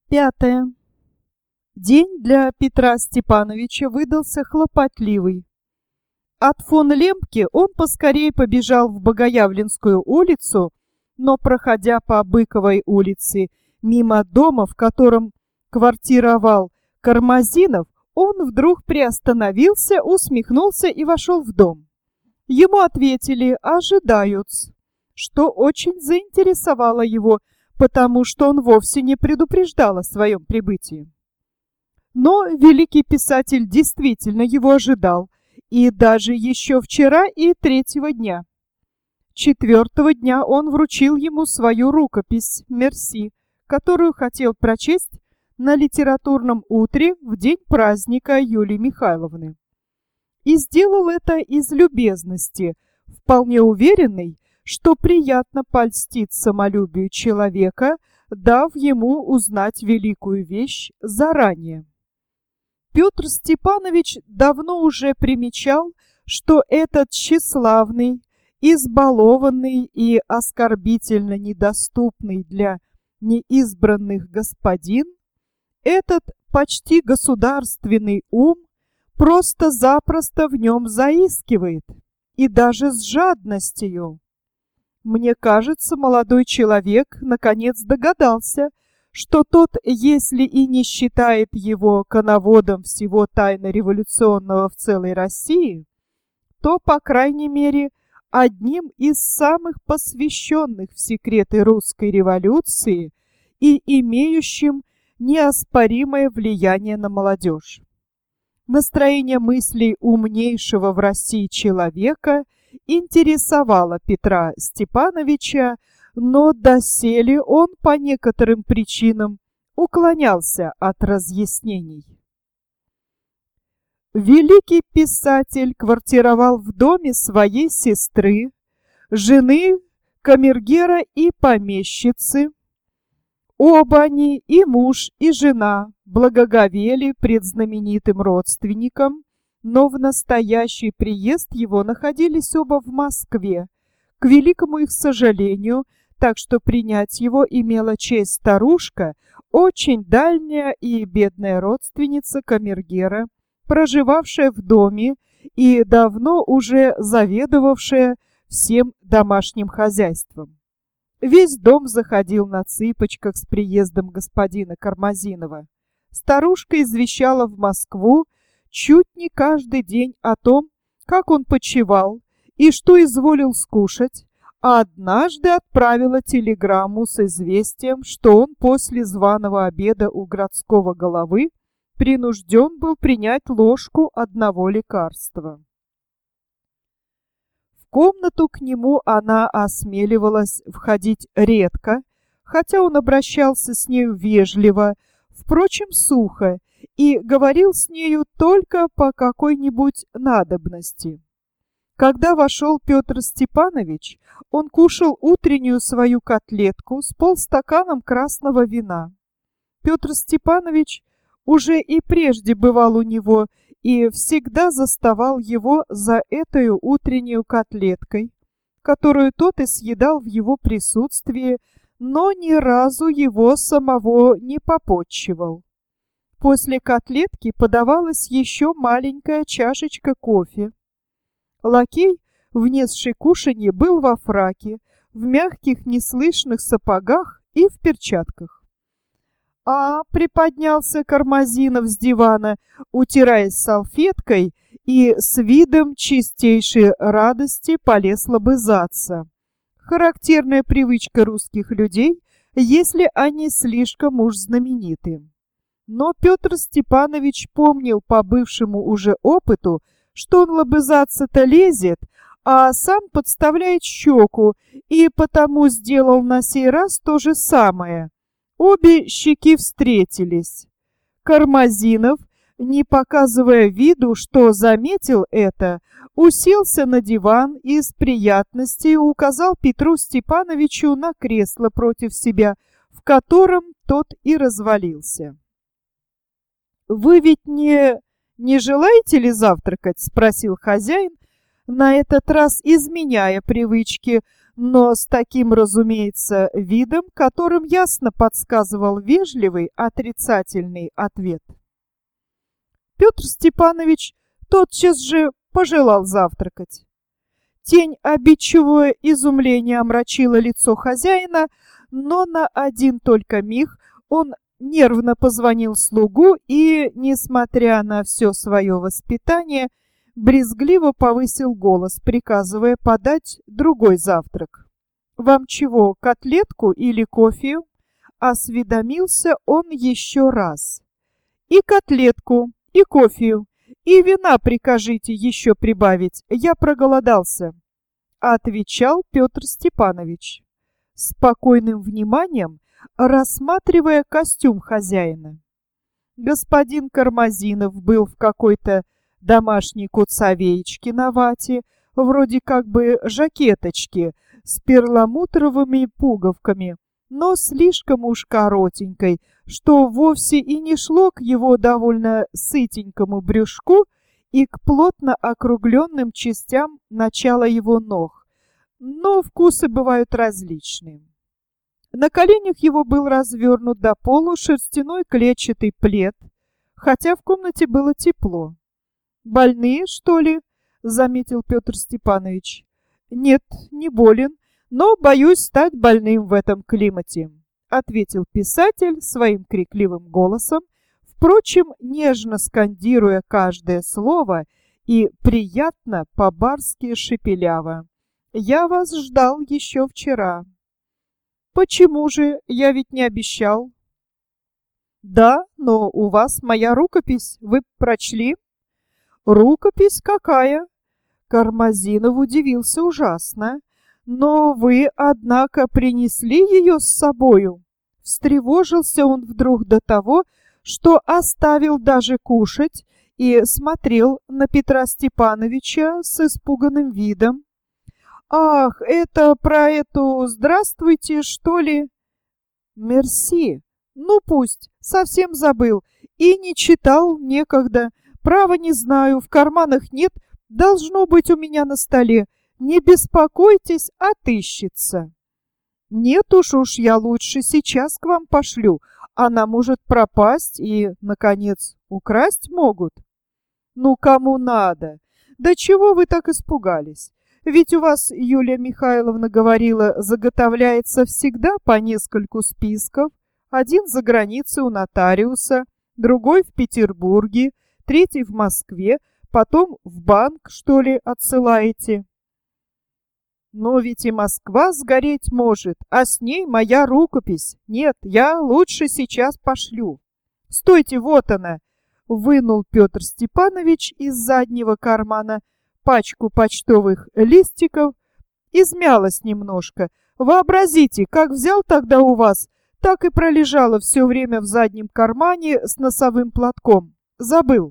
Пятое. День для Петра Степановича выдался хлопотливый. От фон Лембке он поскорей побежал в Богоявленскую улицу, но, проходя по Быковой улице мимо дома, в котором квартировал Кармазинов, он вдруг приостановился, усмехнулся и вошел в дом. Ему ответили «ожидают», что очень заинтересовало его, потому что он вовсе не предупреждал о своем прибытии. Но великий писатель действительно его ожидал, и даже еще вчера и третьего дня. Четвертого дня он вручил ему свою рукопись «Мерси», которую хотел прочесть на литературном утре в день праздника Юлии Михайловны. И сделал это из любезности, вполне уверенный, что приятно польстит самолюбию человека, дав ему узнать великую вещь заранее. Петр Степанович давно уже примечал, что этот тщеславный, избалованный и оскорбительно недоступный для неизбранных господин, этот почти государственный ум просто-запросто в нем заискивает, и даже с жадностью. Мне кажется, молодой человек наконец догадался, что тот, если и не считает его коноводом всего тайно-революционного в целой России, то, по крайней мере, одним из самых посвященных в секреты русской революции и имеющим неоспоримое влияние на молодежь. Настроение мыслей умнейшего в России человека интересовало Петра Степановича, но доселе он по некоторым причинам уклонялся от разъяснений. Великий писатель квартировал в доме своей сестры, жены камергера и помещицы. Оба они, и муж, и жена, благоговели пред знаменитым родственником, но в настоящий приезд его находились оба в Москве, к великому их сожалению, так что принять его имела честь старушка, очень дальняя и бедная родственница камергера, проживавшая в доме и давно уже заведовавшая всем домашним хозяйством. Весь дом заходил на цыпочках с приездом господина Кармазинова. Старушка извещала в Москву чуть не каждый день о том, как он почивал и что изволил скушать, а однажды отправила телеграмму с известием, что он после званого обеда у городского головы принужден был принять ложку одного лекарства. В комнату к нему она осмеливалась входить редко, хотя он обращался с нею вежливо, впрочем, сухо, и говорил с нею только по какой-нибудь надобности. Когда вошел Петр Степанович, он кушал утреннюю свою котлетку с полстаканом красного вина. Петр Степанович уже и прежде бывал у него и всегда заставал его за этой утреннюю котлеткой, которую тот и съедал в его присутствии, но ни разу его самого не попотчевал. После котлетки подавалась еще маленькая чашечка кофе. Лакей, внесший кушанье, был во фраке, в мягких неслышных сапогах и в перчатках. Приподнялся Кармазинов с дивана, утираясь салфеткой, и с видом чистейшей радости полез лобызаться. Характерная привычка русских людей, если они слишком уж знамениты. Но Петр Степанович помнил по бывшему уже опыту, что он лобызаться-то лезет, а сам подставляет щеку, и потому сделал на сей раз то же самое. Обе щеки встретились. Кармазинов, не показывая виду, что заметил это, уселся на диван и с приятностью указал Петру Степановичу на кресло против себя, в котором тот и развалился. «Вы ведь не желаете ли завтракать?» — спросил хозяин, на этот раз изменяя привычки, но с таким, разумеется, видом, которым ясно подсказывал вежливый отрицательный ответ. Петр Степанович тотчас же пожелал завтракать. Тень обидчивого изумления омрачила лицо хозяина, но на один только миг он нервно позвонил слугу и, несмотря на все свое воспитание, брезгливо повысил голос, приказывая подать другой завтрак. «Вам чего, котлетку или кофе?» — осведомился он еще раз. «И котлетку, и кофе, и вина прикажите еще прибавить, я проголодался», — отвечал Петр Степанович, спокойным вниманием рассматривая костюм хозяина. Господин Кармазинов был в какой-то домашней куцовеечке на вате, вроде как бы жакеточки с перламутровыми пуговками, но слишком уж коротенькой, что вовсе и не шло к его довольно сытенькому брюшку и к плотно округленным частям начала его ног. Но вкусы бывают различные. На коленях его был развернут до полу шерстяной клетчатый плед, хотя в комнате было тепло. «Больные, что ли?» — заметил Петр Степанович. «Нет, не болен, но боюсь стать больным в этом климате», — ответил писатель своим крикливым голосом, впрочем, нежно скандируя каждое слово и приятно по-барски шепеляво. «Я вас ждал еще вчера». «Почему же? Я ведь не обещал». «Да, но у вас моя рукопись. Вы прочли?» «Рукопись какая?» Кармазинов удивился ужасно. «Но вы, однако, принесли ее с собою?» Встревожился он вдруг до того, что оставил даже кушать и смотрел на Петра Степановича с испуганным видом. «Ах, это про эту «Здравствуйте», что ли?» «Мерси. Ну пусть, совсем забыл. И не читал, некогда. Право не знаю, в карманах нет, должно быть у меня на столе. Не беспокойтесь, отыщется». «Нет уж, я лучше сейчас к вам пошлю. Она может пропасть и, наконец, украсть могут». «Ну, кому надо? Да чего вы так испугались? Ведь у вас, Юлия Михайловна говорила, заготовляется всегда по нескольку списков. Один за границей у нотариуса, другой в Петербурге, третий в Москве, потом в банк, что ли, отсылаете». «Но ведь и Москва сгореть может, а с ней моя рукопись. Нет, я лучше сейчас пошлю». «Стойте, вот она!» — вынул Петр Степанович из заднего кармана пачку почтовых листиков. Измялась немножко. Вообразите, как взял тогда у вас, так и пролежала все время в заднем кармане с носовым платком. Забыл.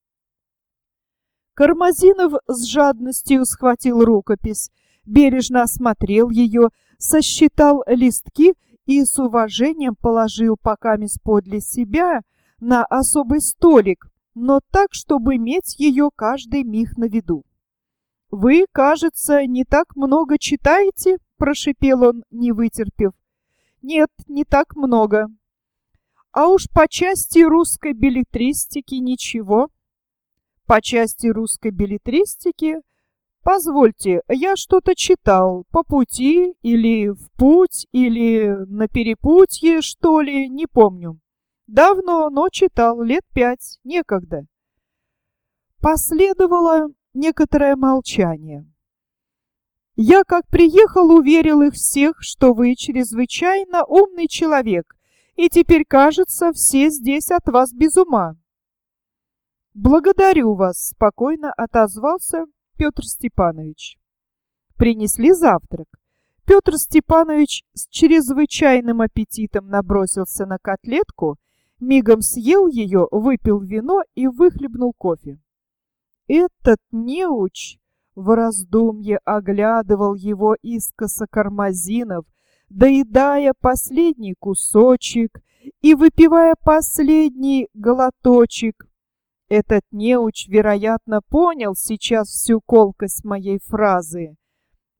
Кармазинов с жадностью схватил рукопись, бережно осмотрел ее, сосчитал листки и с уважением положил покамест подле себя на особый столик, но так, чтобы иметь ее каждый миг на виду. «Вы, кажется, не так много читаете?» — прошипел он, не вытерпев. «Нет, не так много. А уж по части русской беллетристики ничего». «По части русской беллетристики? Позвольте, я что-то читал по пути или в путь, или на перепутье, что ли, не помню. Давно, но читал, лет 5, некогда». Последовало некоторое молчание. «Я, как приехал, уверил их всех, что вы чрезвычайно умный человек, и теперь, кажется, все здесь от вас без ума». «Благодарю вас», — спокойно отозвался Петр Степанович. Принесли завтрак. Петр Степанович с чрезвычайным аппетитом набросился на котлетку, мигом съел ее, выпил вино и выхлебнул кофе. Этот неуч в раздумье оглядывал его искоса Кармазинов, доедая последний кусочек и выпивая последний глоточек. Этот неуч, вероятно, понял сейчас всю колкость моей фразы.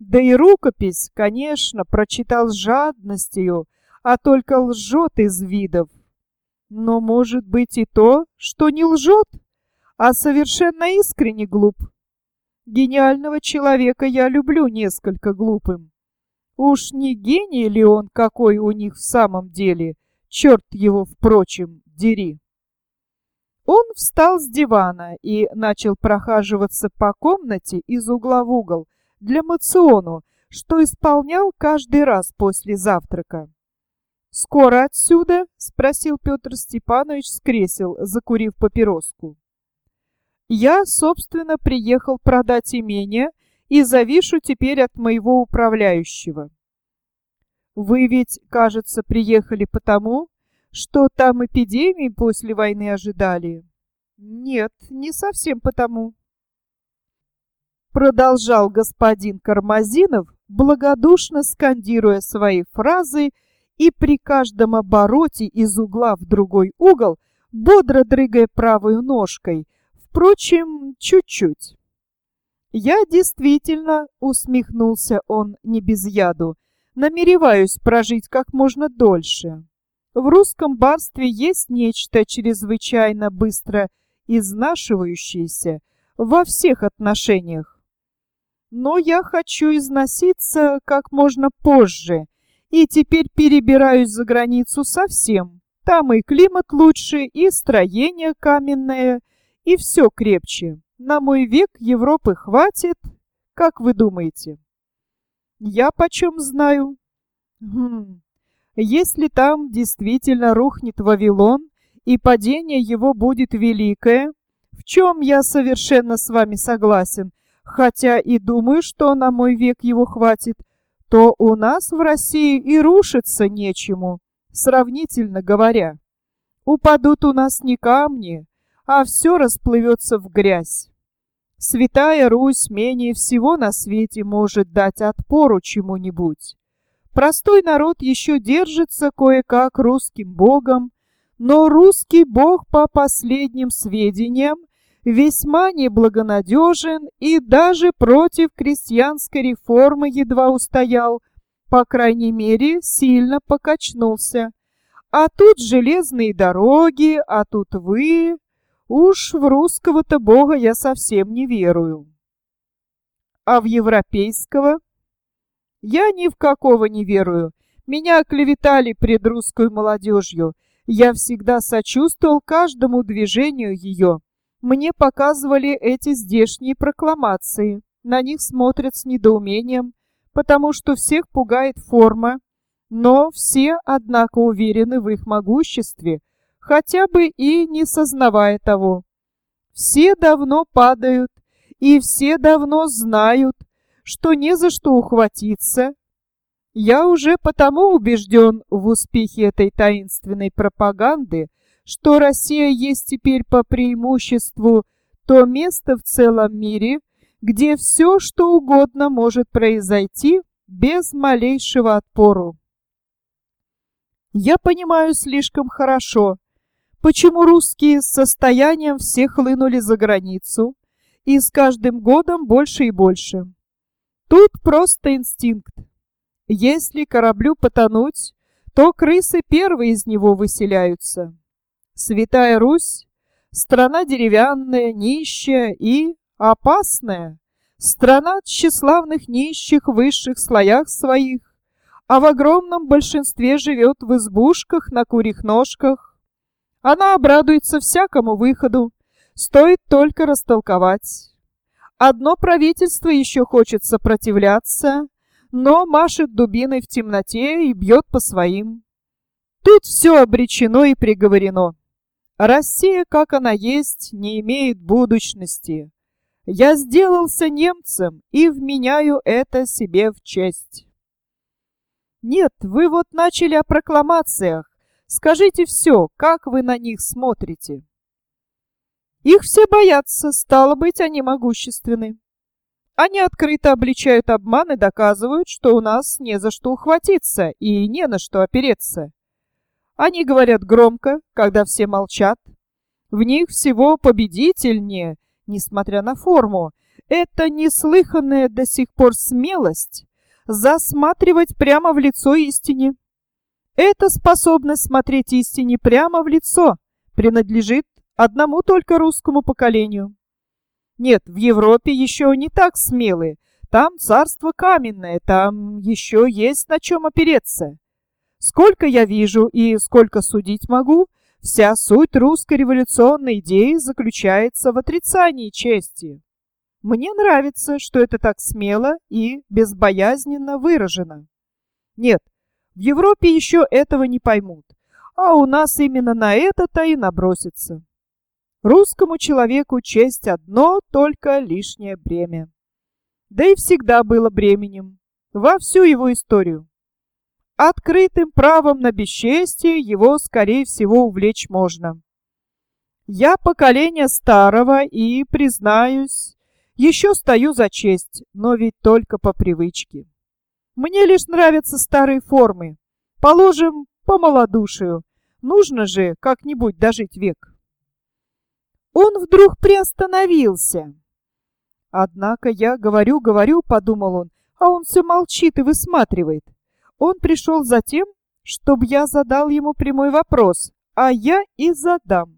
Да и рукопись, конечно, прочитал с жадностью, а только лжет из видов. Но может быть и то, что не лжет, а совершенно искренне глуп. Гениального человека я люблю несколько глупым. Уж не гений ли он, какой у них в самом деле? Черт его, впрочем, дери. Он встал с дивана и начал прохаживаться по комнате из угла в угол для моциону, что исполнял каждый раз после завтрака. «Скоро отсюда?» — спросил Петр Степанович с кресел, закурив папироску. «Я, собственно, приехал продать имение и завишу теперь от моего управляющего». «Вы ведь, кажется, приехали потому, что там эпидемии после войны ожидали?» «Нет, не совсем потому», — продолжал господин Кармазинов, благодушно скандируя свои фразы и при каждом обороте из угла в другой угол бодро дрыгая правой ножкой, впрочем, чуть-чуть. «Я действительно, — усмехнулся он не без яду, — намереваюсь прожить как можно дольше. В русском барстве есть нечто чрезвычайно быстро изнашивающееся во всех отношениях. Но я хочу износиться как можно позже, и теперь перебираюсь за границу совсем. Там и климат лучше, и строение каменное, и все крепче. На мой век Европы хватит, как вы думаете?» «Я почем знаю?» «Если там действительно рухнет Вавилон, и падение его будет великое, в чем я совершенно с вами согласен, хотя и думаю, что на мой век его хватит, то у нас в России и рушиться нечему, сравнительно говоря. Упадут у нас не камни, а все расплывется в грязь. Святая Русь менее всего на свете может дать отпору чему-нибудь. Простой народ еще держится кое-как русским богом, но русский бог, по последним сведениям, весьма неблагонадежен и даже против крестьянской реформы едва устоял, по крайней мере, сильно покачнулся. А тут железные дороги, а тут вы. Уж в русского-то бога я совсем не верую. А в европейского? Я ни в какого не верую. Меня оклеветали пред русской молодежью. Я всегда сочувствовал каждому движению ее. Мне показывали эти здешние прокламации. На них смотрят с недоумением, потому что всех пугает форма. Но все, однако, уверены в их могуществе, хотя бы и не сознавая того. Все давно падают, и все давно знают, что не за что ухватиться. Я уже потому убежден в успехе этой таинственной пропаганды, что Россия есть теперь по преимуществу то место в целом мире, где все, что угодно может произойти без малейшего отпору. Я понимаю слишком хорошо, почему русские с состоянием все хлынули за границу, и с каждым годом больше и больше. Тут просто инстинкт. Если кораблю потонуть, то крысы первые из него выселяются. Святая Русь — страна деревянная, нищая и опасная, страна тщеславных нищих в высших слоях своих, а в огромном большинстве живет в избушках на курьих ножках. Она обрадуется всякому выходу, стоит только растолковать. Одно правительство еще хочет сопротивляться, но машет дубиной в темноте и бьет по своим. Тут все обречено и приговорено. Россия, как она есть, не имеет будущности. Я сделался немцем и вменяю это себе в честь. Нет, вы вот начали о прокламациях. Скажите все, как вы на них смотрите? Их все боятся, стало быть, они могущественны. Они открыто обличают обман и доказывают, что у нас не за что ухватиться и не на что опереться. Они говорят громко, когда все молчат. В них всего победительнее, несмотря на форму, Это неслыханная до сих пор смелость засматривать прямо в лицо истине. Эта способность смотреть истине прямо в лицо принадлежит одному только русскому поколению. Нет, в Европе еще не так смелые. Там царство каменное, там еще есть на чем опереться. Сколько я вижу и сколько судить могу, вся суть русской революционной идеи заключается в отрицании чести. Мне нравится, что это так смело и безбоязненно выражено. Нет, в Европе еще этого не поймут, а у нас именно на это-то и набросится. Русскому человеку честь одно только лишнее бремя. Да и всегда было бременем, во всю его историю. Открытым правом на бесчестие его, скорее всего, увлечь можно. Я поколение старого и, признаюсь, еще стою за честь, но ведь только по привычке. Мне лишь нравятся старые формы. Положим, по малодушию. Нужно же как-нибудь дожить век. Он вдруг приостановился. Однако я говорю, подумал он, а он все молчит и высматривает. Он пришел за тем, чтобы я задал ему прямой вопрос, а я и задам.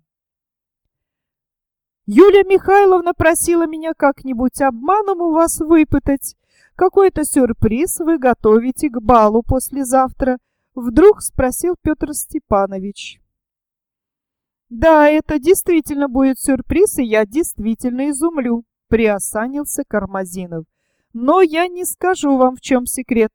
Юлия Михайловна просила меня как-нибудь обманом у вас выпытать. Какой-то сюрприз вы готовите к балу послезавтра? Вдруг спросил Петр Степанович. Да, это действительно будет сюрприз, и я действительно изумлю, приосанился Кармазинов. Но я не скажу вам, в чем секрет.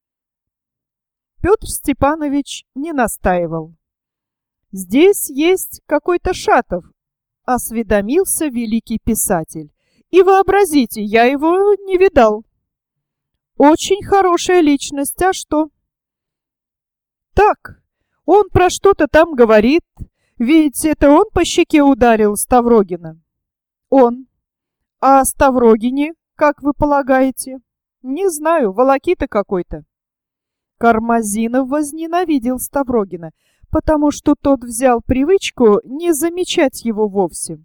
Петр Степанович не настаивал. Здесь есть какой-то Шатов, осведомился великий писатель. И вообразите, я его не видал. Очень хорошая личность, а что? Так, он про что-то там говорит, ведь это он по щеке ударил Ставрогина. Он. А о Ставрогине, как вы полагаете? Не знаю, волокита какой-то. Кармазинов возненавидел Ставрогина, потому что тот взял привычку не замечать его вовсе.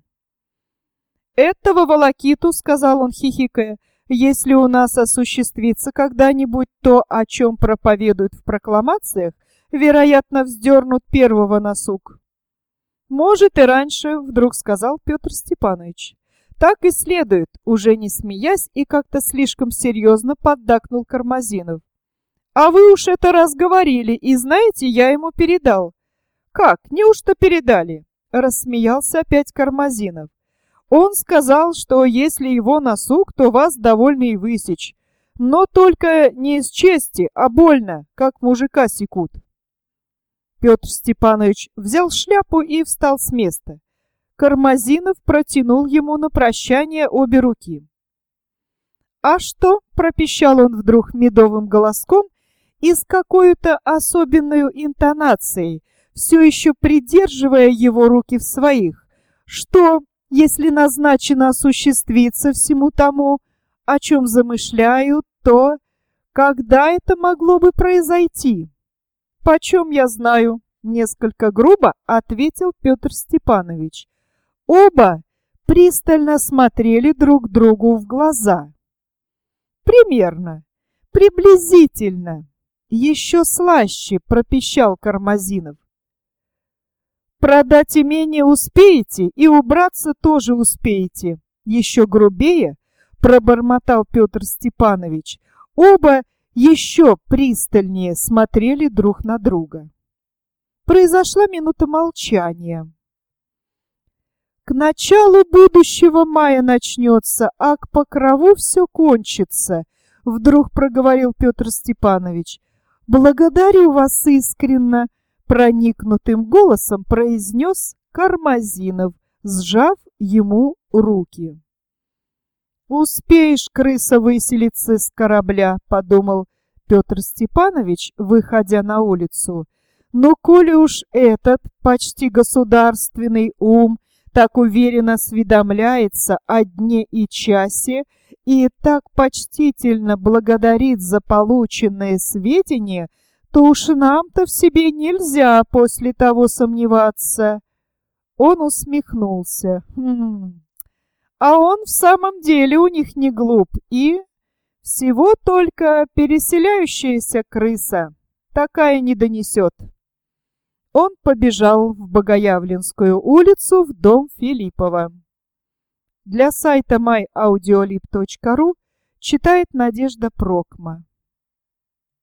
«Этого волокиту, — сказал он, хихикая, — если у нас осуществится когда-нибудь то, о чем проповедуют в прокламациях, вероятно, вздернут первого на сук». «Может, и раньше, — вдруг сказал Петр Степанович. Так и следует, уже не смеясь и как-то слишком серьезно поддакнул Кармазинов. А вы уж это раз говорили, и знаете, я ему передал. Как, неужто передали? Рассмеялся опять Кармазинов. Он сказал, что если его на сук, то вас довольно и высечь. Но только не из чести, а больно, как мужика секут. Петр Степанович взял шляпу и встал с места. Кармазинов протянул ему на прощание обе руки. «А что?» — пропищал он вдруг медовым голоском и с какой-то особенной интонацией, все еще придерживая его руки в своих. «Что, если назначено осуществиться всему тому, о чем замышляю, то когда это могло бы произойти?» «Почем я знаю?» — несколько грубо ответил Петр Степанович. Оба пристально смотрели друг другу в глаза. «Примерно, приблизительно», — еще слаще пропищал Кармазинов. «Продать имение успеете и убраться тоже успеете», — еще грубее пробормотал Петр Степанович. Оба еще пристальнее смотрели друг на друга. Произошла минута молчания. «К началу будущего мая начнется, а к покрову все кончится», — вдруг проговорил Петр Степанович. «Благодарю вас искренно», — проникнутым голосом произнес Кармазинов, сжав ему руки. «Успеешь, крыса, выселиться с корабля», — подумал Петр Степанович, выходя на улицу. «Но коли уж этот почти государственный ум так уверенно осведомляется о дне и часе и так почтительно благодарит за полученные сведения, то уж нам-то в себе нельзя после того сомневаться». Он усмехнулся. А он в самом деле у них не глуп и всего только переселяющаяся крыса. Такая не донесет. Он побежал в Богоявленскую улицу в дом Филиппова. Для сайта myaudiolib.ru читает Надежда Прокма.